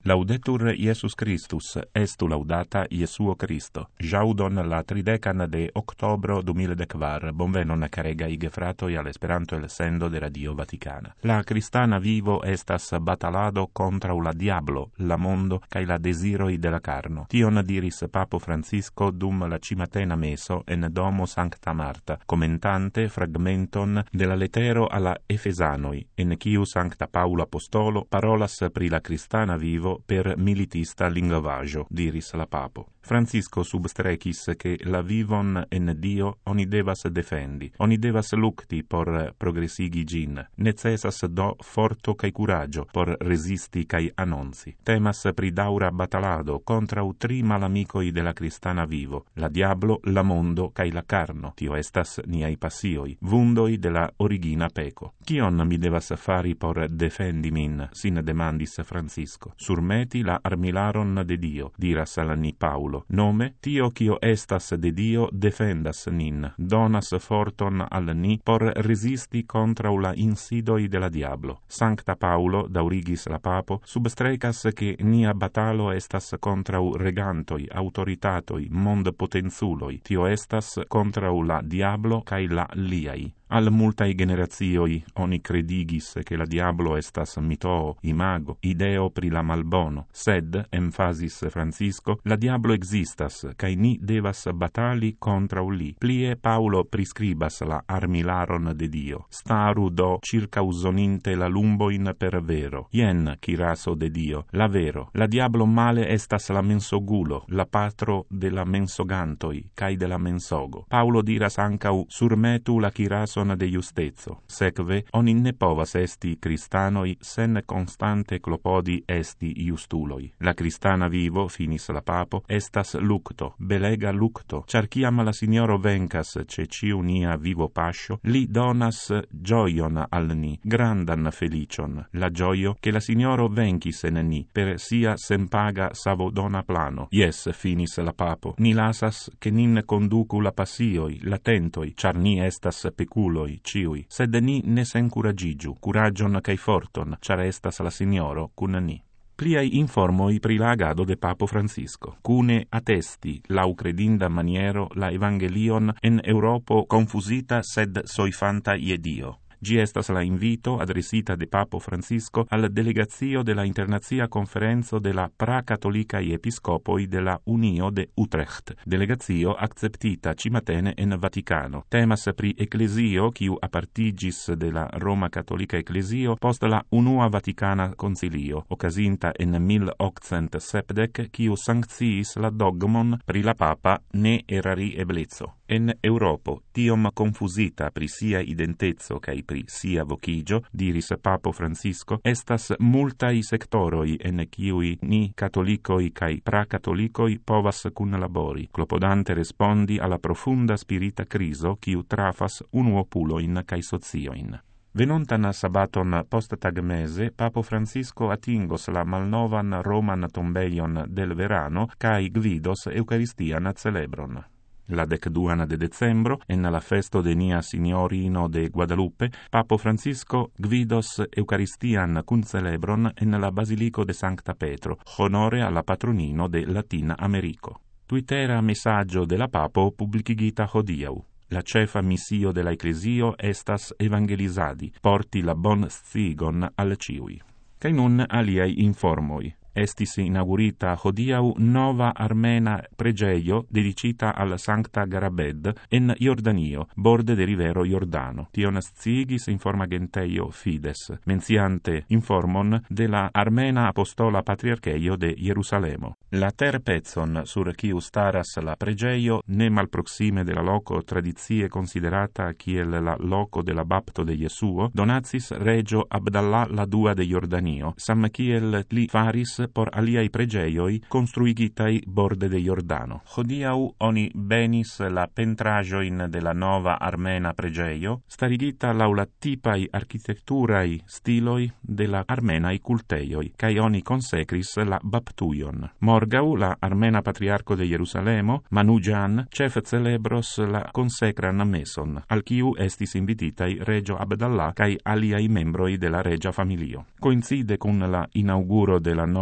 Laudetur Iesus Christus, estu laudata Iesuo Christo. Jaudon la 30 de octobro 2014, bonvenon caregai gefratoi al Esperanto el sendo de Radio Vaticana. La cristana vivo estas batalado contra la diablo, la mondo, cae la desiroi de la carno. Tion diris Papo Francisco dum la cimatena meso en domo Sancta Marta, commentante fragmenton de la lettero alla Efesanoi, en quiu Sancta Paulo Apostolo parolas pri la cristana vivo per militista linguaggio, diris la Papo. Francisco substrecis che la vivon en Dio oni devas defendi, oni devas lucti por progressigi gin, necessas do forto cae curaggio por resisti cae annonzi. Temas pri daura batalado contra tri malamicoi de la cristana vivo, la diablo, la mondo cae la carno, tio estas niai passioi, vundoi de la origina peco. Kion mi devas fari por defendi min, sin demandis Francisco. Surmeti la armilaron de Dio, diras al ni Paulo. Nome, tio quio estas de Dio defendas nin, donas forton al ni por resisti contra la insidoi de la diablo. Sancta Paulo, daurigis la Papo, substrecas che nia batalo estas contra regantoi, autoritatoi, mond potenzuloi, tio estas contra la diablo cae la liai. Al multae generazioi oni credigis che la diablo estas mitoo, imago, ideo pri la malbono, sed, emphasis Francisco, la diablo existas, cae ni devas batali contra li. Plie Paulo prescribas la armilaron de Dio. Staru do circausoninte la lumboin per vero. Ien, chiraso de Dio, la vero. La diablo male estas la mensogulo, la patro de la mensogantoi, cae de la mensogo. Paulo diras ancau surmetu la chiraso de justezo. Sekve, oni ne povas esti cristanoi sen constante clopodi esti justuloi. La cristana vivo, finis la Papo, estas lucto, belega lucto, char ciam la Signoro vencas ce ciu nia vivo pascio, li donas gioion al ni, grandan felicion, la gioio che la Signoro vencis en ni, per sia sempaga savodona plano. Yes, finis la Papo, ni lasas che nin conducu la passioi, la tentoi, char ni estas peculoi, ciui, sed ni ne sencuragigiu, curagion cae forton, char estas la Signoro cun ni. Pliai informoi pri la agado de Papo Francisco. Cune attesti, lau credinda maniero, la Evangelion en Europo confusita sed soifanta ie Dio. Gi estas la invito adresita de Papo Francisco al delegazio de la Internazia Conferenzo de la Pra-Catolicae Episcopoi de la Unio de Utrecht, delegazio acceptita cimatene en Vaticano. Temas pri ecclesio, quiu apartigis de la Roma Catholica Ecclesio post la Unua Vaticana Concilio, occasinta en 1870, quiu sanctiis la dogmon pri la Papa ne erari eblezzo. En Europo, tiom confusita pri sia identezo cae pri sia vocigio, diris Papo Francisco, estas multai sectoroi en kiui ni catholicoi cae pra-catholicoi povas cunlabori, clopodante respondi alla profunda spirita criso quiu trafas unuopuloin cae socioin. Venontan sabaton post tagmese, Papo Francisco atingos la malnovan Roman tombeion del Verano cae gvidos Eucharistian celebron. La 12 de decembro, en la festo de Nia Signorino de Guadalupe, Papo Francisco gvidos Eucharistian celebron en la Basilico de Sancta Petro, honore alla patronino de Latina Americo. Twittera messaggio de la Papo publicigita hodiau. La cefa missio de la Ecclesio estas evangelizadi, porti la bon scigon al ciui. Cai nun aliai informoi. Estis inaugurita hodiau nova armena pregeio dedicita al Sancta Garabed en Jordanio, borde de rivero Jordano. Tion sciigis informagenteio Fides, menciante informon de la Armena Apostola Patriarcheio de Jerusalemo. La terpezon sur quiu staras la pregeio, ne malproxime de la loco tradizie considerata kiel la loco de la bapto de Jesuo, donatis regio Abdallah la dua de Jordanio, sam kiel li faris por aliai pregeioi construigitai borde de Jordano. Hodiau oni benis la pentrajoin de la nova armena pregeio, starigita laula tipai architecturai stiloi de la armenai culteioi, cae oni consecris la baptuion. Morgau la armena patriarco de Jerusalemo, Manujan, chef celebros la consecran meson, al quiu estis invititai regio Abdallah cae aliai membroi de la regia familio. Coincide con la inauguro de la nova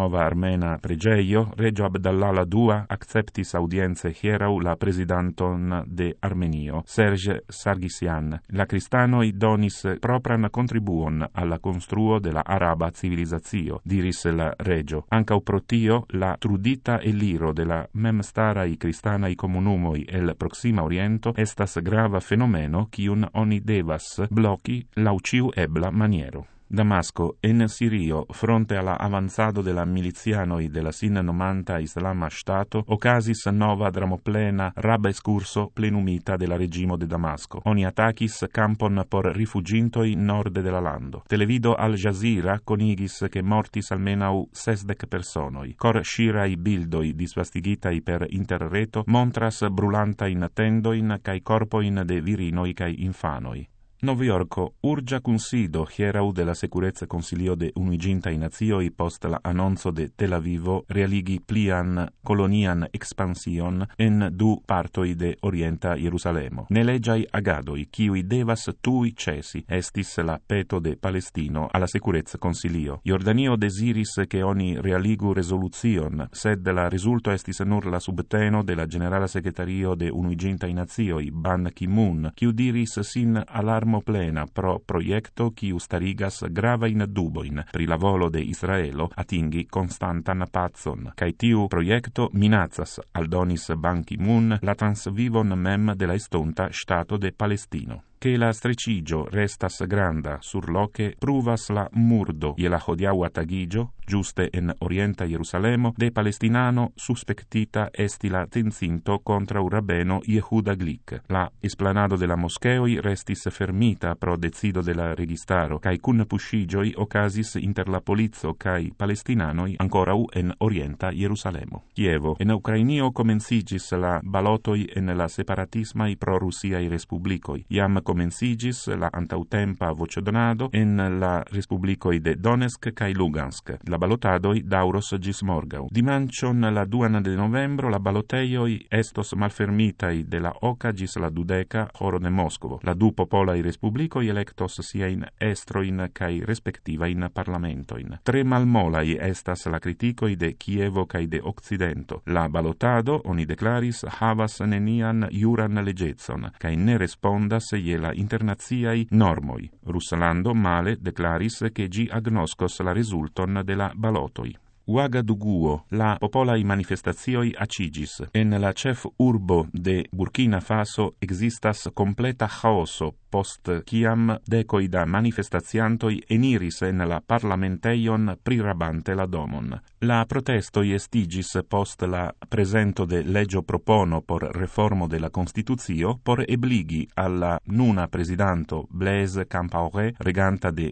nova armena pregeio, Regio Abdallah la II acceptis audience hierau la presidenton de Armenio, Serge Sargsyan. La cristanoi donis propran contribuon alla construo de la araba civilizatio, diris la regio. Ancau pro tio, la trudita eliro de la memstarai cristanai comunumoi el Proxima Oriento estas grava fenomeno kiun oni devas bloci laŭ ĉiu ebla maniero. Damasco, en Sirio, fronte alla avanzado de la milizianoi de la sin nomanta Islama Stato, ocasis nova dramoplena raba excurso plenumita de la regimo de Damasco. Oni attacis campon por rifugintoi norde de la lando. Televido Al Jazeera conigis che mortis almenau 60 personoi. Cor scirai bildoi disvastigitai per interreto montras brulantain tendoin cae corpoin de virinoi cae infanoi. Noviorco urgia consido hierau de la Securezza Consilio de Unuigintaj Nacioj post la annonzo de Tel Avivo realigi plian colonian expansion en du partoi de Orienta Jerusalemo. Nelegiai agadoi, kiui devas tui cesi, estis la peto de Palestino alla Securezza Consilio. Jordanio desiris che oni realigu resolucion, sed la resulto estis nur la subteno de la Generala Secretario de Unuigintaj Nacioj, Ban Ki-moon, kiu diris sin alarmo plena pro proiecto kiu starigas gravain duboin pri la volo de Israelo atingi constantan pacon, kaj tiu proiecto minacas, aldonis Ban Ki-moon, la transvivon mem de la estonta Stato de Palestino. Che la strecigio restas granda sur loce pruvas la murdo je la hodiaŭa tagigio, giuste en Orienta Jerusalemo, de palestinano suspectita esti la tencinto contra rabeno Yehuda Glick. La esplanado de la moskeoj restis fermita pro decido de la registaro, kaj kun puŝiĝoj okazis inter la polico kaj palestinanoj ankoraŭ en Orienta Jerusalemo. Kievo. En Ukrainio komenciĝis la balotoj en la separatismaj pro-rusiaj respublikoj. Jam komenciĝis la antaŭtempa voĉdonado en la respublikoj de Donetsk kaj Lugansk. La balotadoj daŭros ĝis morgaŭ. Dimanĉon la 2 de novembro la balotejoj estos malfermitaj de la 8 ĝis la 20 horo de Moskvo. La du popolaj respublikoj elektos siajn estrojn kaj respektivajn parlamentojn. Tre malmolaj estas la kritikoj de Kievo kaj de Okcidento. La balotado, oni deklaris, havas nenian juran leĝecon kaj ne respondas je la internaciaj normoj. Ruslando male deklaris che ĝi agnoskos la rezulton de la balotoj. Ouagadougou, la popolaj manifestacioj aĉiĝis. En la ĉefurbo de Burkina Faso ekzistas kompleta ĥaoso post kiam dekoj da manifestaciantoj eniris en la parlamentejon prirabante la domon. La protestoj estiĝis post la prezento de leĝo propono por reformo de la konstitucio por ebligi al la nuna prezidanto Blaise Compaoré, reganta de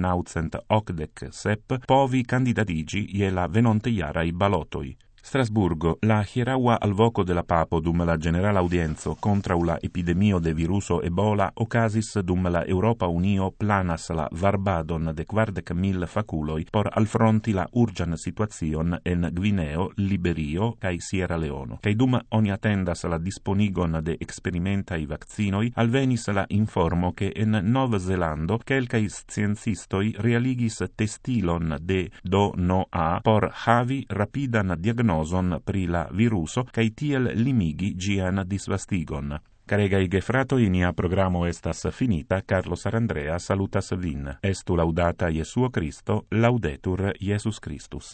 1987, povi kandidatiĝi je la venontejaraj balotoj. Strasburgo, la hieraŭa alvoko de la papo dum la ĝenerala aŭdienco kontraŭ la epidemio de viruso Ebola okazis dum la Eŭropa Unio planas la varbadon de 40.000 fakuloj por alfronti la urĝan situacion en Gvineo, Liberio kaj Sierra Leono. Kaj dum oni atendas la disponigon de eksperimentaj vakcinoj, alvenis la informo ke en Nov-Zelando kelkaj sciencistoj realigis testilon de DNA por havi rapidan diagnoson pri la viruso kaj tiel limigi ĝian disvastigon. Caregaj gefratoj, nia programo estas finita. Carlo Sarandrea salutas vin. Estu laŭdata Jesuo Kristo, laudetur Jesus Christus.